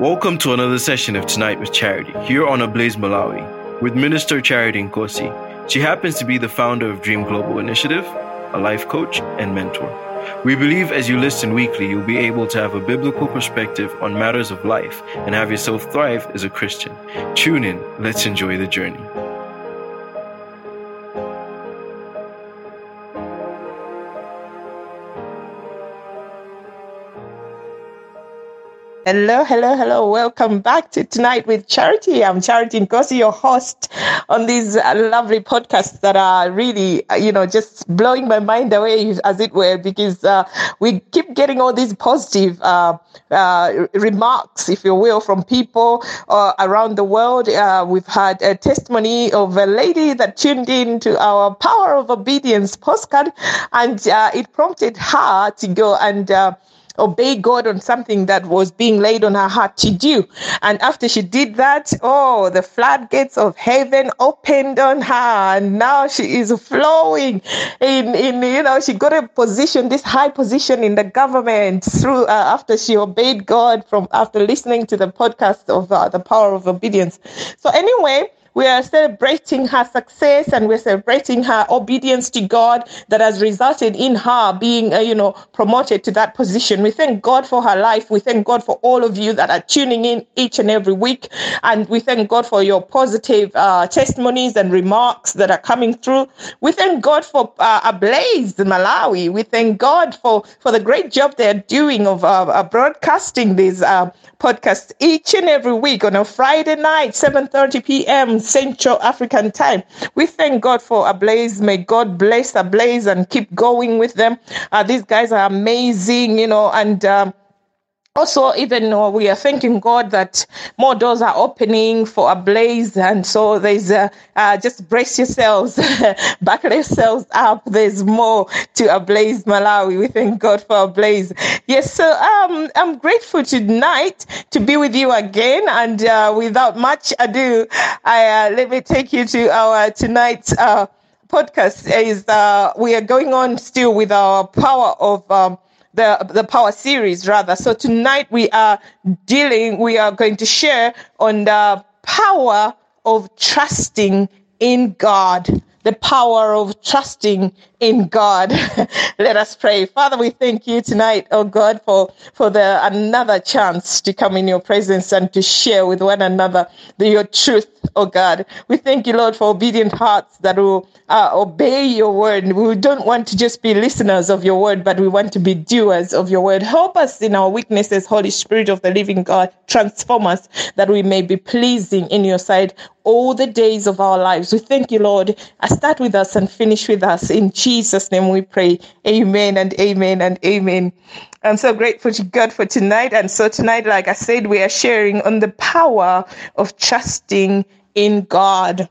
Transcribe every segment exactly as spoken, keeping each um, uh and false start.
Welcome to another session of Tonight with Charity, here on Ablaze Malawi, with Minister Charity Nkosi. She happens to be the founder of Dream Global Initiative, a life coach and mentor. We believe as you listen weekly, you'll be able to have a biblical perspective on matters of life and have yourself thrive as a Christian. Tune in, let's enjoy the journey. Hello, hello, hello. Welcome back to Tonight with Charity. I'm Charity Nkosi, your host on these uh, lovely podcasts that are really, uh, you know, just blowing my mind away, as it were, because uh, we keep getting all these positive uh, uh, remarks, if you will, from people uh, around the world. Uh, we've had a testimony of a lady that tuned in to our Power of Obedience postcard, and uh, it prompted her to go and uh, obey God on something that was being laid on her heart to do. And after she did that, oh, the floodgates of heaven opened on her, and now she is flowing in, in you know, she got a position, this high position in the government through, uh, after she obeyed God from, after listening to the podcast of uh, the Power of Obedience. So anyway, we are celebrating her success, and we're celebrating her obedience to God that has resulted in her being, uh, you know, promoted to that position. We thank God for her life. We thank God for all of you that are tuning in each and every week. And we thank God for your positive uh, testimonies and remarks that are coming through. We thank God for uh, Ablaze Malawi. We thank God for, for the great job they're doing of uh, uh, broadcasting these uh, podcasts each and every week on a Friday night, seven thirty p.m. Central African time. We thank God for Ablaze. May God bless Ablaze and keep going with them. Uh, these guys are amazing, you know, and um, also, even uh, we are thanking God that more doors are opening for Ablaze, and so there's uh, uh, just brace yourselves, buckle yourselves up. There's more to Ablaze Malawi. We thank God for Ablaze. Yes, so um, I'm grateful tonight to be with you again, and uh, without much ado, I uh, let me take you to our tonight's uh, podcast. Is uh, we are going on still with our power of. Um, the the power series rather. So tonight we are dealing, we are going to share on the power of trusting in God. The power of trusting in God. Let us pray. Father, we thank you tonight, oh God, for, for the another chance to come in your presence and to share with one another the, your truth, oh God. We thank you, Lord, for obedient hearts that will uh, obey your word. We don't want to just be listeners of your word, but we want to be doers of your word. Help us in our weaknesses, Holy Spirit of the living God. Transform us that we may be pleasing in your sight all the days of our lives. We thank you, Lord. Start with us and finish with us. In Jesus' name we pray. Amen and amen and amen. I'm so grateful to God for tonight. And so tonight, like I said, we are sharing on the power of trusting in God.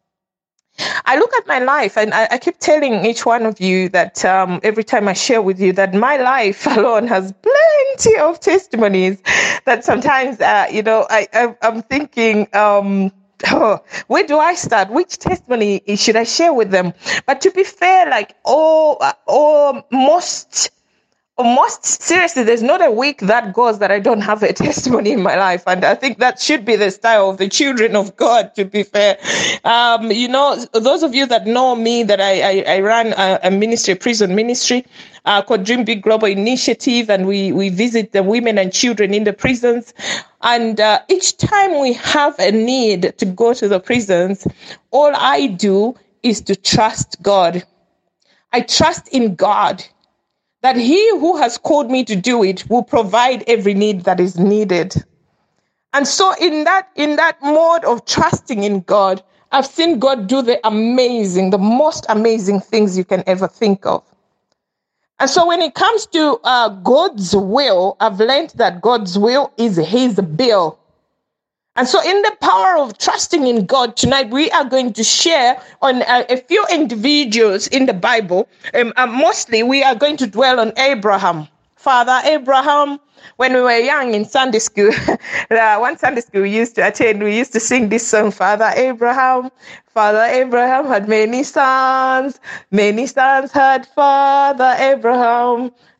I look at my life, and I, I keep telling each one of you that um, every time I share with you that my life alone has plenty of testimonies that sometimes, uh, you know, I, I, I'm thinking, um, oh, where do I start? Which testimony should I share with them? But to be fair, like all, all most Most seriously, there's not a week that goes that I don't have a testimony in my life. And I think that should be the style of the children of God, to be fair. Um, you know, those of you that know me, that I, I, I run a, a ministry, a prison ministry uh, called Dream Big Global Initiative. And we, we visit the women and children in the prisons. And uh, each time we have a need to go to the prisons, all I do is to trust God. I trust in God, that he who has called me to do it will provide every need that is needed. And so in that, in that mode of trusting in God, I've seen God do the amazing, the most amazing things you can ever think of. And so when it comes to uh, God's will, I've learned that God's will is his bill. And so in the power of trusting in God tonight, we are going to share on a, a few individuals in the Bible. Um, uh, mostly we are going to dwell on Abraham. Father Abraham, when we were young in Sunday school, uh, one Sunday school we used to attend, we used to sing this song, Father Abraham. Father Abraham had many sons, many sons had Father Abraham.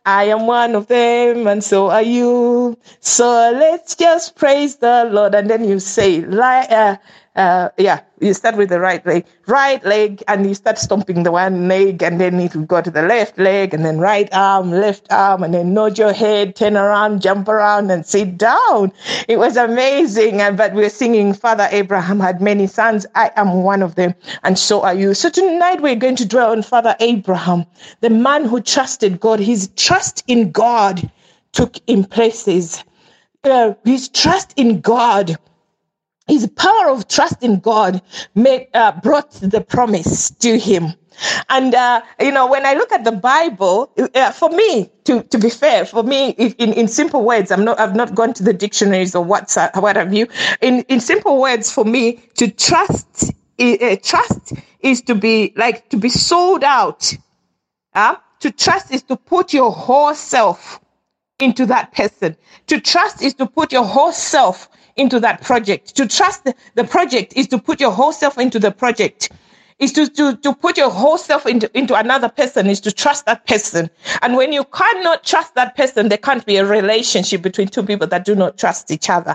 I am one of them, and so are you. So let's just praise the Lord. And then you say, like, uh, uh, yeah, you start with the right leg, right leg, and you start stomping the one leg, and then it will go to the left leg, and then right arm, left arm, and then nod your head, turn around, jump around, and sit down. It was amazing. And but we're singing, Father Abraham had many sons. I am one of them, and so are you. So tonight we're going to dwell on Father Abraham, the man who trusted God. His trust in God took him places. Uh, his trust in God, his power of trust in God made, uh, brought the promise to him. And, uh, you know, when I look at the Bible, uh, for me, to, to be fair, for me, in, in simple words, I'm not, I've not gone to the dictionaries or what's, uh, what have you. In, in simple words, for me, to trust, uh, trust is to be like, to be sold out. Uh, to trust is to put your whole self into that person. To trust is to put your whole self into that project. To trust the, the project is to put your whole self into the project. Is to, to, to put your whole self into, into another person, is to trust that person. And when you cannot trust that person, there can't be a relationship between two people that do not trust each other.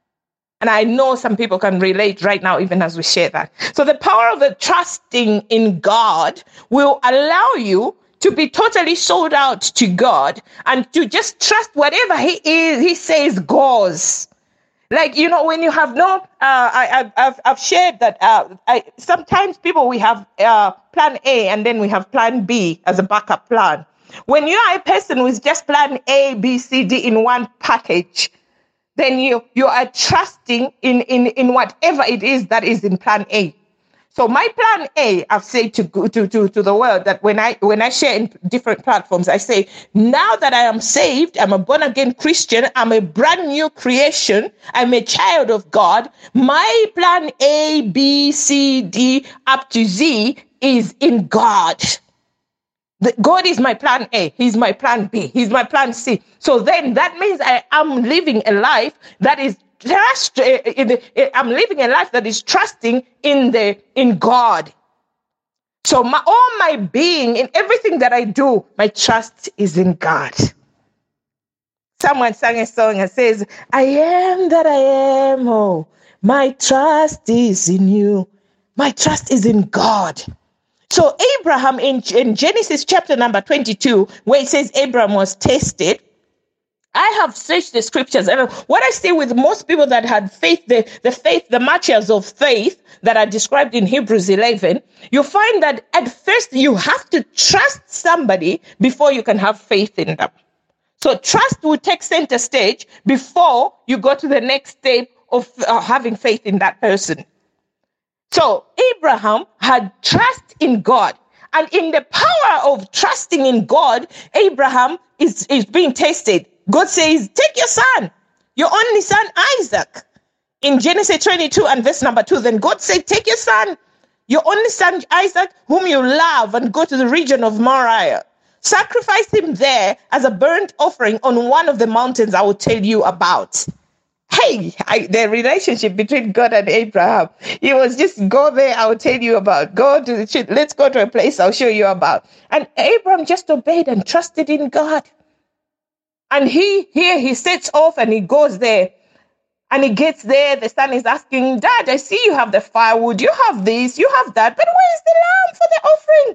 And I know some people can relate right now, even as we share that. So the power of the trusting in God will allow you to be totally sold out to God and to just trust whatever he is, he says goes. Like, you know, when you have no, uh, I, I've, I've shared that uh, I, sometimes people, we have uh, plan A and then we have plan B as a backup plan. When you are a person with just plan A, B, C, D in one package, then you, you are trusting in, in, in whatever it is that is in plan A. So my plan A, I've said to, to, to, to the world that when I when I share in different platforms, I say, now that I am saved, I'm a born-again Christian, I'm a brand new creation, I'm a child of God, my plan A, B, C, D, up to Z is in God. The, God is my plan A, he's my plan B, he's my plan C. So then that means I am living a life that is Trust, in the, I'm living a life that is trusting in the in God. So my, all my being, in everything that I do, my trust is in God. Someone sang a song and says, I am that I am, oh, my trust is in you. My trust is in God. So Abraham in, in Genesis chapter number twenty-two, where it says Abraham was tested, I have searched the scriptures, and what I see with most people that had faith, the, the faith, the martyrs of faith that are described in Hebrews eleven, you find that at first you have to trust somebody before you can have faith in them. So trust will take center stage before you go to the next step of uh, having faith in that person. So Abraham had trust in God. And in the power of trusting in God, Abraham is, is being tested. God says, take your son, your only son, Isaac. In Genesis twenty-two and verse number two, then God said, take your son, your only son, Isaac, whom you love, and go to the region of Moriah. Sacrifice him there as a burnt offering on one of the mountains I will tell you about. Hey, I, the relationship between God and Abraham, it was just go there, I will tell you about. Go to the, let's go to a place I'll show you about. And Abraham just obeyed and trusted in God. And he, here he sets off and he goes there. And he gets there, the son is asking, Dad, I see you have the firewood, you have this, you have that, but where's the lamb for the offering?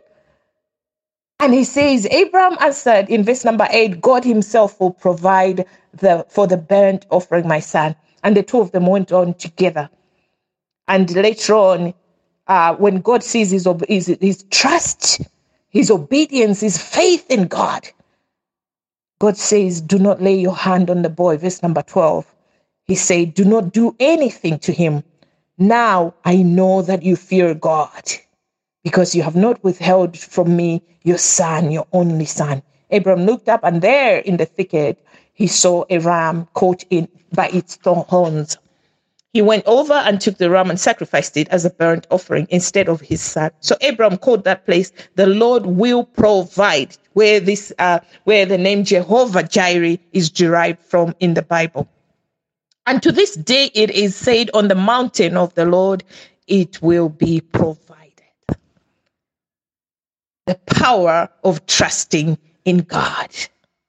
And he says, Abraham answered in verse number eight, God himself will provide the for the burnt offering, my son. And the two of them went on together. And later on, uh, when God sees his, his, his trust, his obedience, his faith in God, God says, do not lay your hand on the boy. Verse number twelve. He said, do not do anything to him. Now I know that you fear God, because you have not withheld from me your son, your only son. Abraham looked up, and there in the thicket, he saw a ram caught in by its horns. He went over and took the ram and sacrificed it as a burnt offering instead of his son. So Abraham called that place, the Lord will provide, where this, uh, where the name Jehovah Jireh is derived from in the Bible. And to this day, it is said, on the mountain of the Lord, it will be provided. The power of trusting in God.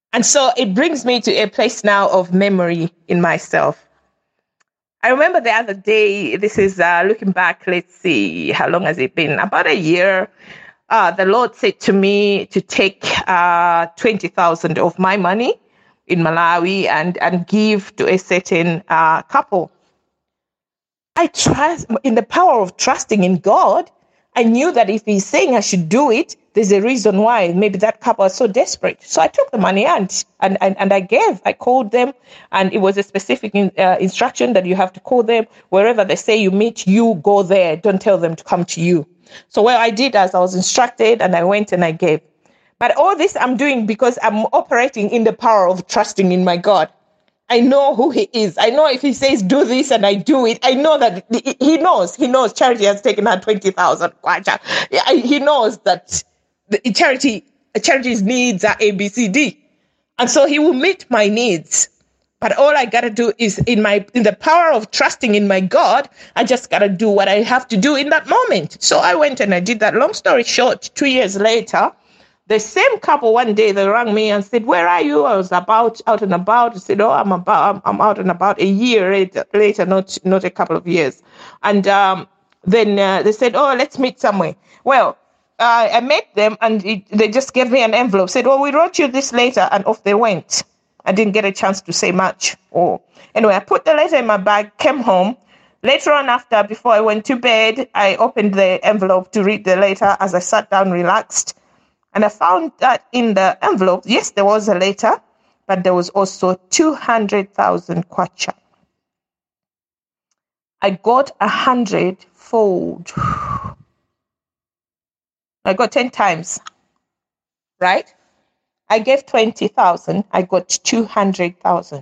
And so it brings me to a place now of memory in myself. I remember the other day, this is uh, looking back, let's see, how long has it been? About a year. Uh, the Lord said to me to take uh, twenty thousand of my money in Malawi and, and give to a certain uh, couple. I trust in the power of trusting in God. I knew that if he's saying I should do it, there's a reason why. Maybe that couple was so desperate. So I took the money and and, and, and I gave. I called them, and it was a specific in, uh, instruction that you have to call them. Wherever they say you meet, you go there. Don't tell them to come to you. So what I did as I was instructed, and I went and I gave. But all this I'm doing because I'm operating in the power of trusting in my God. I know who he is. I know if he says do this and I do it, I know that he knows. He knows Charity has taken her twenty thousand kwacha. He knows that the charity, Charity's needs are A, B, C, D. And so he will meet my needs. But all I got to do is in my in the power of trusting in my God, I just got to do what I have to do in that moment. So I went and I did that. Long story short, two years later, the same couple one day, they rang me and said, where are you? I was about out and about. I said, oh, I'm about, I'm, I'm out and about a year later, later not, not a couple of years. And um, then uh, they said, oh, let's meet somewhere. Well, uh, I met them and it, they just gave me an envelope, said, well, we wrote you this letter, and off they went. I didn't get a chance to say much. Oh, anyway, I put the letter in my bag, came home. Later on after, before I went to bed, I opened the envelope to read the letter as I sat down, relaxed. And I found that in the envelope, yes, there was a letter, but there was also two hundred thousand kwacha. I got a hundred-fold. I got ten times, right? I gave twenty thousand. I got two hundred thousand.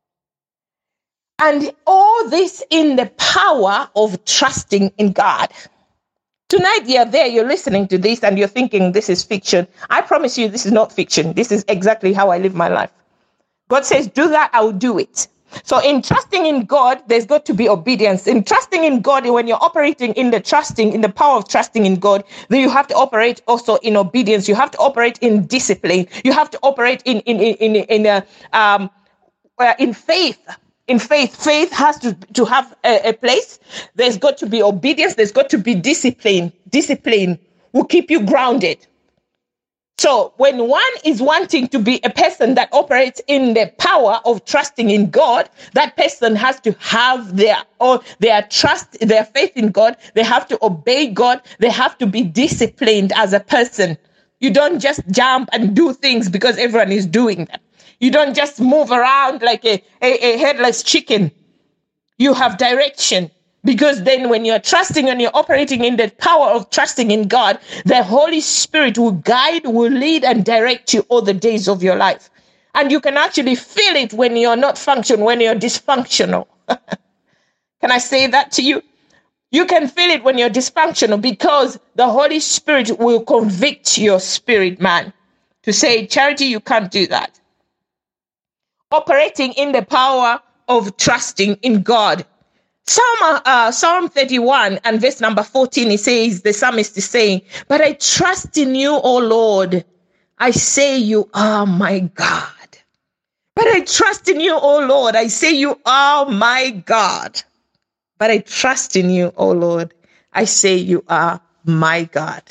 And all this in the power of trusting in God. Tonight, you're there, you're listening to this, and you're thinking this is fiction. I promise you, this is not fiction. This is exactly how I live my life. God says, do that, I will do it. So in trusting in God, there's got to be obedience. In trusting in God, when you're operating in the trusting, in the power of trusting in God, then you have to operate also in obedience. You have to operate in discipline. You have to operate in in in in, in a, um uh, in faith. In faith, faith has to, to have a, a place. There's got to be obedience. There's got to be discipline. Discipline will keep you grounded. So when one is wanting to be a person that operates in the power of trusting in God, that person has to have their or their trust, their faith in God. They have to obey God. They have to be disciplined as a person. You don't just jump and do things because everyone is doing them. You don't just move around like a, a, a headless chicken. You have direction. Because then when you're trusting and you're operating in the power of trusting in God, the Holy Spirit will guide, will lead and direct you all the days of your life. And you can actually feel it when you're not functional, when you're dysfunctional. Can I say that to you? You can feel it when you're dysfunctional because the Holy Spirit will convict your spirit, man, to say, Charity, you can't do that. Operating in the power of trusting in God. Psalm, uh, Psalm thirty-one and verse number fourteen, it says, the psalmist is saying, but I trust in you, O Lord. I say you are my God. But I trust in you, O Lord. I say you are my God. But I trust in you, O Lord. I say you are my God.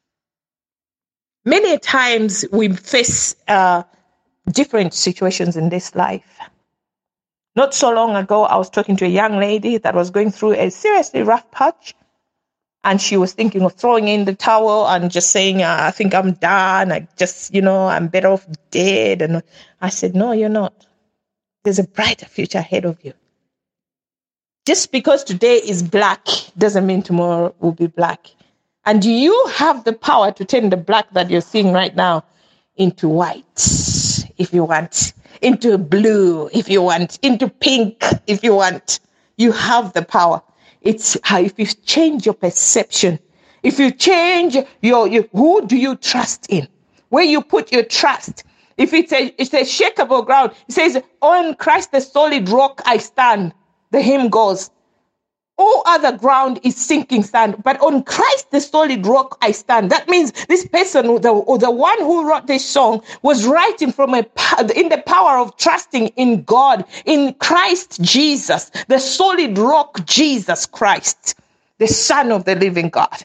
Many times we face uh, different situations in this life. Not so long ago, I was talking to a young lady that was going through a seriously rough patch. And she was thinking of throwing in the towel and just saying, I think I'm done. I just, you know, I'm better off dead. And I said, no, you're not. There's a brighter future ahead of you. Just because today is black doesn't mean tomorrow will be black. And you have the power to turn the black that you're seeing right now into white, if you want. Into blue, if you want, into pink, if you want. You have the power. It's how if you change your perception, if you change your, your who do you trust in? Where you put your trust. If it's a it's a shakeable ground, it says, on Christ the solid rock I stand. The hymn goes. All other ground is sinking sand, but on Christ, the solid rock, I stand. That means this person, the, or the one who wrote this song, was writing from a in the power of trusting in God, in Christ Jesus, the solid rock, Jesus Christ, the Son of the living God.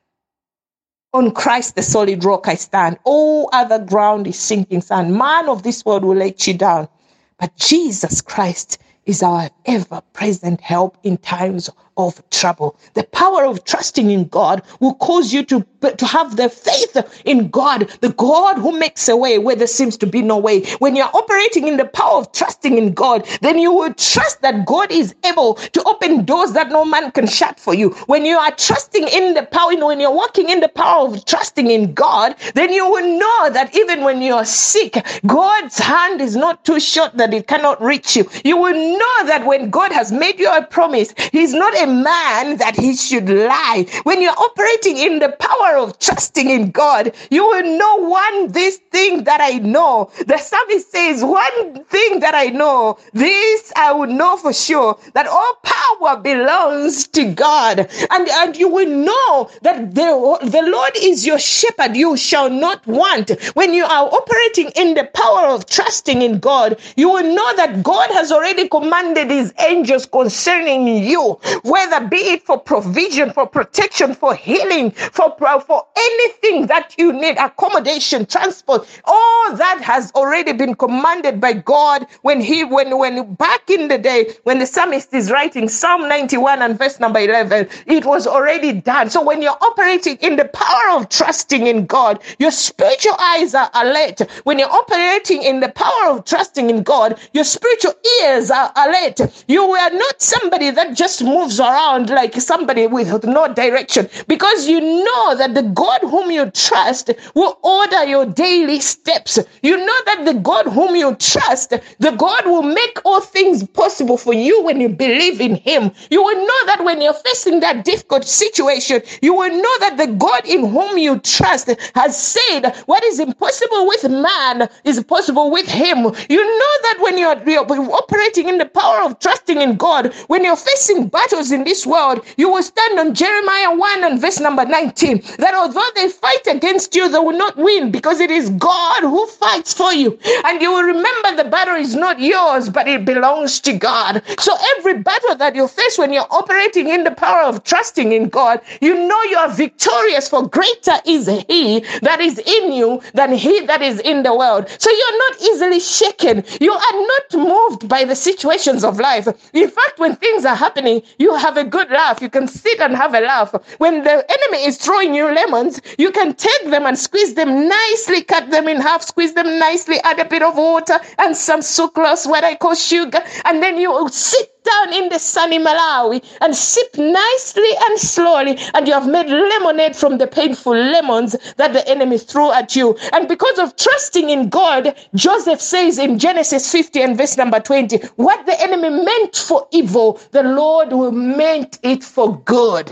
On Christ, the solid rock, I stand. All other ground is sinking sand. Man of this world will let you down, but Jesus Christ is our ever-present help in times of trouble. The power of trusting in God will cause you to, to have the faith in God, the God who makes a way where there seems to be no way. When you're operating in the power of trusting in God, then you will trust that God is able to open doors that no man can shut for you. When you are trusting in the power, when you're walking in the power of trusting in God, then you will know that even when you're sick, God's hand is not too short that it cannot reach you. You will know that when God has made you a promise, He's not a man that He should lie. When you're operating in the power of trusting in God, you will know one this thing that I know. The psalmist says, one thing that I know, this I would know for sure, that all power belongs to God. And, and you will know that the, the Lord is your shepherd, you shall not want. When you are operating in the power of trusting in God, you will know that God has already commanded His angels concerning you, whether be it for provision, for protection, for healing, for, for anything that you need, accommodation, transport, all that has already been commanded by God when he, when, when back in the day, when the psalmist is writing Psalm ninety-one and verse number eleven, it was already done. So when you're operating in the power of trusting in God, your spiritual eyes are alert. When you're operating in the power of trusting in God, your spiritual ears are alert. You are not somebody that just moves around like somebody with no direction, because you know that the God whom you trust will order your daily steps. You know that the God whom you trust, the God will make all things possible for you when you believe in Him. You will know that when you're facing that difficult situation, you will know that the God in whom you trust has said what is impossible with man is possible with Him. You know that when you're, you're operating in the power of trusting in God, when you're facing battles in this world, you will stand on Jeremiah one and verse number nineteen, that although they fight against you, they will not win, because it is God who fights for you. And you will remember the battle is not yours, but it belongs to God. So every battle that you face when you're operating in the power of trusting in God, you know you are victorious, for greater is He that is in you than he that is in the world. So you're not easily shaken. You are not moved by the situations of life. In fact, when things are happening, you have a good laugh. You can sit and have a laugh. When the enemy is throwing you lemons, you can take them and squeeze them nicely, cut them in half, squeeze them nicely, add a bit of water and some sucrose, what I call sugar, and then you sit down in the sunny Malawi and sip nicely and slowly, and you have made lemonade from the painful lemons that the enemy threw at you. And because of trusting in God, Joseph says in Genesis fifty and verse number twenty, what the enemy meant for evil, the Lord will meant it for good.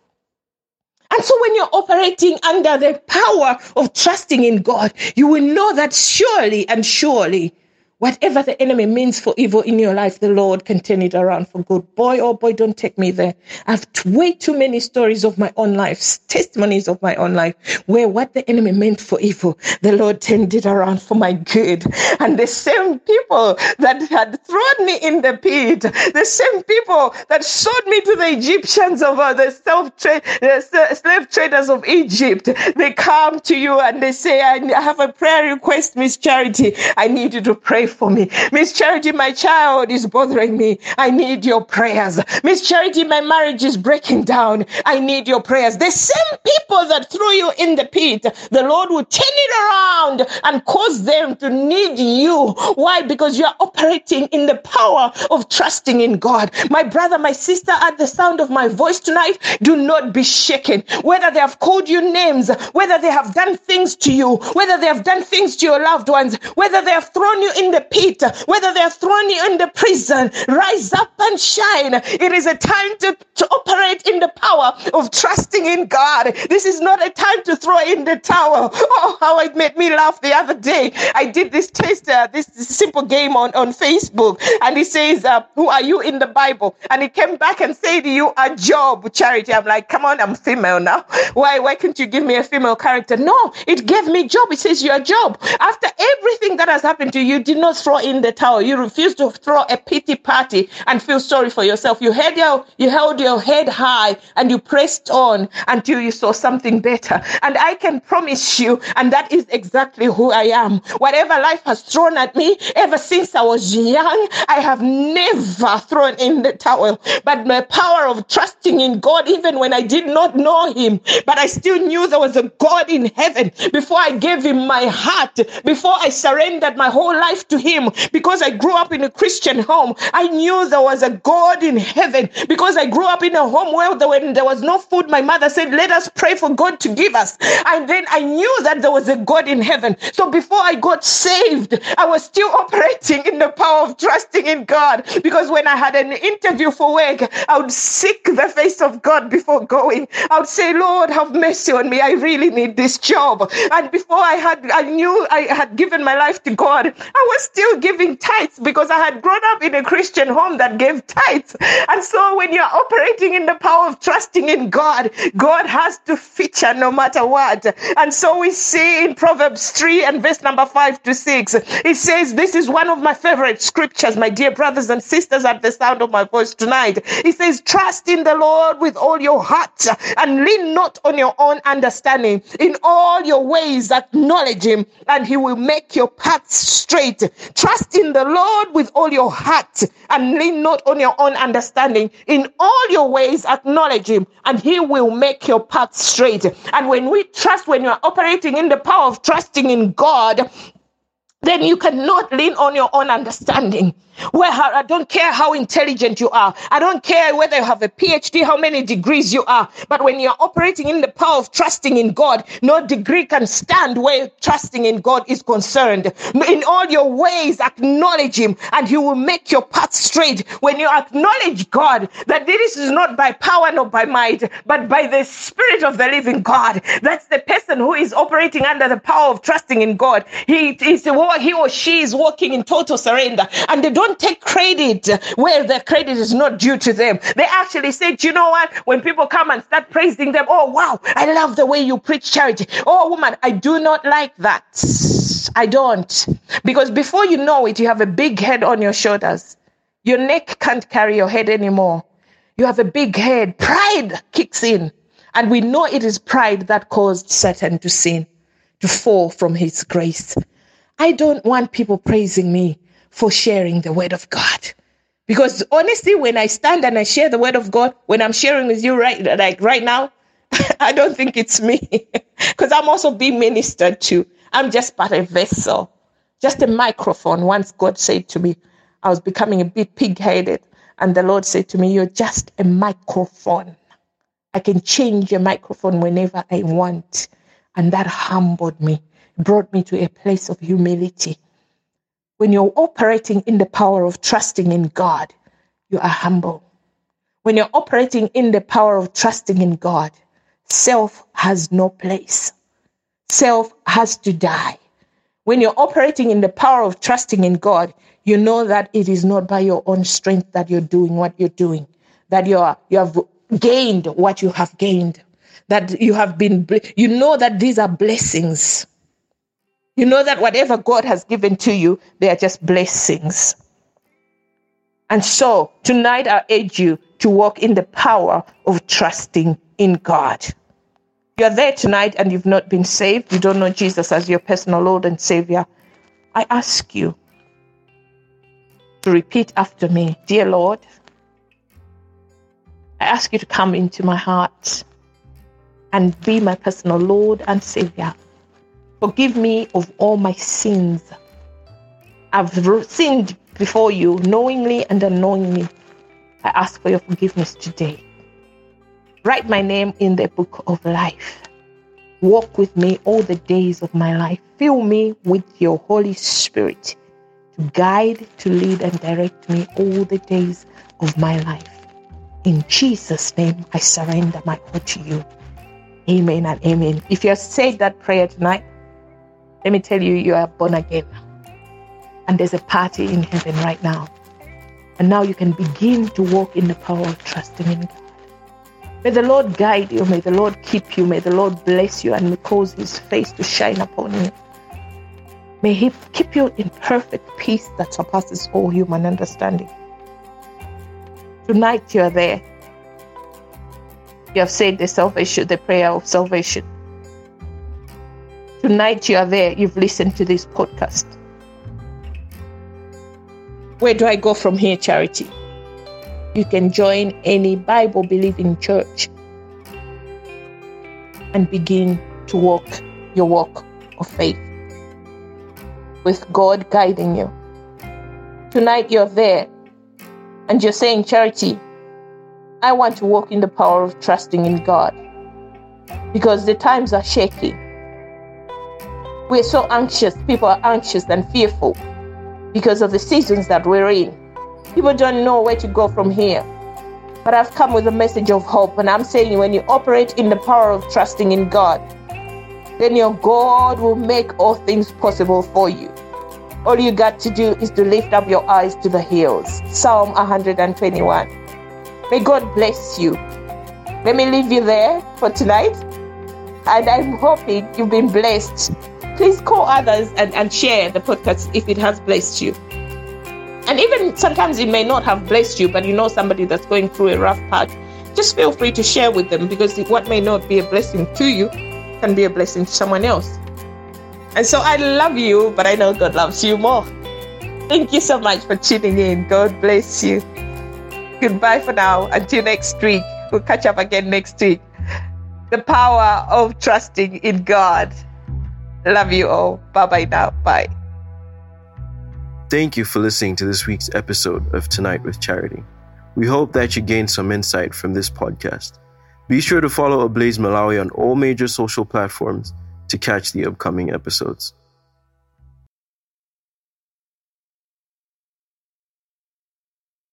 And so when you're operating under the power of trusting in God, you will know that surely and surely, whatever the enemy means for evil in your life, the Lord can turn it around for good. Boy, oh boy, don't take me there. I have t- way too many stories of my own life, testimonies of my own life, where what the enemy meant for evil, the Lord turned it around for my good. And the same people that had thrown me in the pit, the same people that sold me to the Egyptians of uh, the, self-tra- the slave traders of Egypt, they come to you and they say, I have a prayer request, Miss Charity. I need you to pray for me. Miss Charity, my child is bothering me. I need your prayers. Miss Charity, my marriage is breaking down. I need your prayers. The same people that threw you in the pit, the Lord will turn it around and cause them to need you. Why? Because you are operating in the power of trusting in God. My brother, my sister, at the sound of my voice tonight, do not be shaken. Whether they have called you names, whether they have done things to you, whether they have done things to your loved ones, whether they have thrown you in the the pit, whether they're thrown in the prison, rise up and shine. It is a time to, to operate in the power of trusting in God. This is not a time to throw in the towel. Oh, how it made me laugh the other day. I did this test, uh, this simple game on, on Facebook, and it says, uh, who are you in the Bible? And it came back and said, you are Job, Charity. I'm like, come on, I'm female now. Why, why can't you give me a female character? No, it gave me Job. It says you are Job. After everything that has happened to you, you did not throw in the towel. You refused to throw a pity party and feel sorry for yourself. You held your, you held your head high and you pressed on until you saw something better. And I can promise you, and that is exactly who I am. Whatever life has thrown at me, ever since I was young, I have never thrown in the towel. But the power of trusting in God, even when I did not know him, but I still knew there was a God in heaven before I gave him my heart, before I surrendered my whole life to him, because I grew up in a Christian home. I knew there was a God in heaven because I grew up in a home where there, when there was no food, my mother said, let us pray for God to give us. And then I knew that there was a God in heaven. So before I got saved, I was still operating in the power of trusting in God, because when I had an interview for work, I would seek the face of God before going. I would say, Lord, have mercy on me. I really need this job. And before I had, I knew I had given my life to God, I was still giving tithes because I had grown up in a Christian home that gave tithes. And so when you're operating in the power of trusting in God, God has to feature no matter what. And so we see in Proverbs three and verse number five to six, it says, this is one of my favorite scriptures, my dear brothers and sisters, at the sound of my voice tonight. It says, trust in the Lord with all your heart and lean not on your own understanding. In all your ways acknowledge him, and he will make your paths straight. Trust in the Lord with all your heart and lean not on your own understanding. In all your ways acknowledge him, and he will make your paths straight. And when we trust, when you're operating in the power of trusting in God, then you cannot lean on your own understanding. Where I don't care how intelligent you are. I don't care whether you have a P H D, how many degrees you are. But when you're operating in the power of trusting in God, no degree can stand where trusting in God is concerned. In all your ways, acknowledge him, and he will make your path straight. When you acknowledge God, that this is not by power nor by might, but by the Spirit of the living God. That's the person who is operating under the power of trusting in God. He is he or she is walking in total surrender, and they don't Don't take credit where the credit is not due to them. They actually say, you know what? When people come and start praising them, oh, wow, I love the way you preach, Charity. Oh, woman, I do not like that. I don't. Because before you know it, you have a big head on your shoulders. Your neck can't carry your head anymore. You have a big head. Pride kicks in. And we know it is pride that caused Satan to sin, to fall from his grace. I don't want people praising me for sharing the word of God. Because honestly, when I stand and I share the word of God, when I'm sharing with you right, like right now, I don't think it's me, because I'm also being ministered to. I'm just but a vessel, just a microphone. Once God said to me, I was becoming a bit pig-headed, and the Lord said to me, you're just a microphone. I can change a microphone whenever I want. And that humbled me, brought me to a place of humility. When you're operating in the power of trusting in God, you are humble. When you're operating in the power of trusting in God, self has no place. Self has to die. When you're operating in the power of trusting in God, you know that it is not by your own strength that you're doing what you're doing, that you are, you have gained what you have gained, that you have been, you know that these are blessings. You know that whatever God has given to you, they are just blessings. And so tonight I urge you to walk in the power of trusting in God. You're there tonight and you've not been saved. You don't know Jesus as your personal Lord and Savior. I ask you to repeat after me. Dear Lord, I ask you to come into my heart and be my personal Lord and Savior. Forgive me of all my sins. I've sinned before you, knowingly and unknowingly. I ask for your forgiveness today. Write my name in the book of life. Walk with me all the days of my life. Fill me with your Holy Spirit to guide, to lead, and direct me all the days of my life. In Jesus' name, I surrender my heart to you. Amen and amen. If you have said that prayer tonight, let me tell you, you are born again. And there's a party in heaven right now. And now you can begin to walk in the power of trusting in God. May the Lord guide you. May the Lord keep you. May the Lord bless you and cause his face to shine upon you. May he keep you in perfect peace that surpasses all human understanding. Tonight you are there. You have said the salvation, the prayer of salvation. Tonight you are there. You've listened to this podcast. Where do I go from here, Charity? You can join any Bible-believing church and begin to walk your walk of faith with God guiding you. Tonight you're there and you're saying, Charity, I want to walk in the power of trusting in God because the times are shaky. We're so anxious. People are anxious and fearful because of the seasons that we're in. People don't know where to go from here. But I've come with a message of hope, and I'm saying when you operate in the power of trusting in God, then your God will make all things possible for you. All you got to do is to lift up your eyes to the hills. Psalm one twenty-one. May God bless you. Let me leave you there for tonight. And I'm hoping you've been blessed. Please call others and, and share the podcast if it has blessed you. And even sometimes it may not have blessed you, but you know somebody that's going through a rough patch, just feel free to share with them, because what may not be a blessing to you can be a blessing to someone else. And so I love you, but I know God loves you more. Thank you so much for tuning in. God bless you. Goodbye for now. Until next week. We'll catch up again next week. The power of trusting in God. Love you all. Bye-bye now. Bye. Thank you for listening to this week's episode of Tonight with Charity. We hope that you gained some insight from this podcast. Be sure to follow Ablaze Malawi on all major social platforms to catch the upcoming episodes.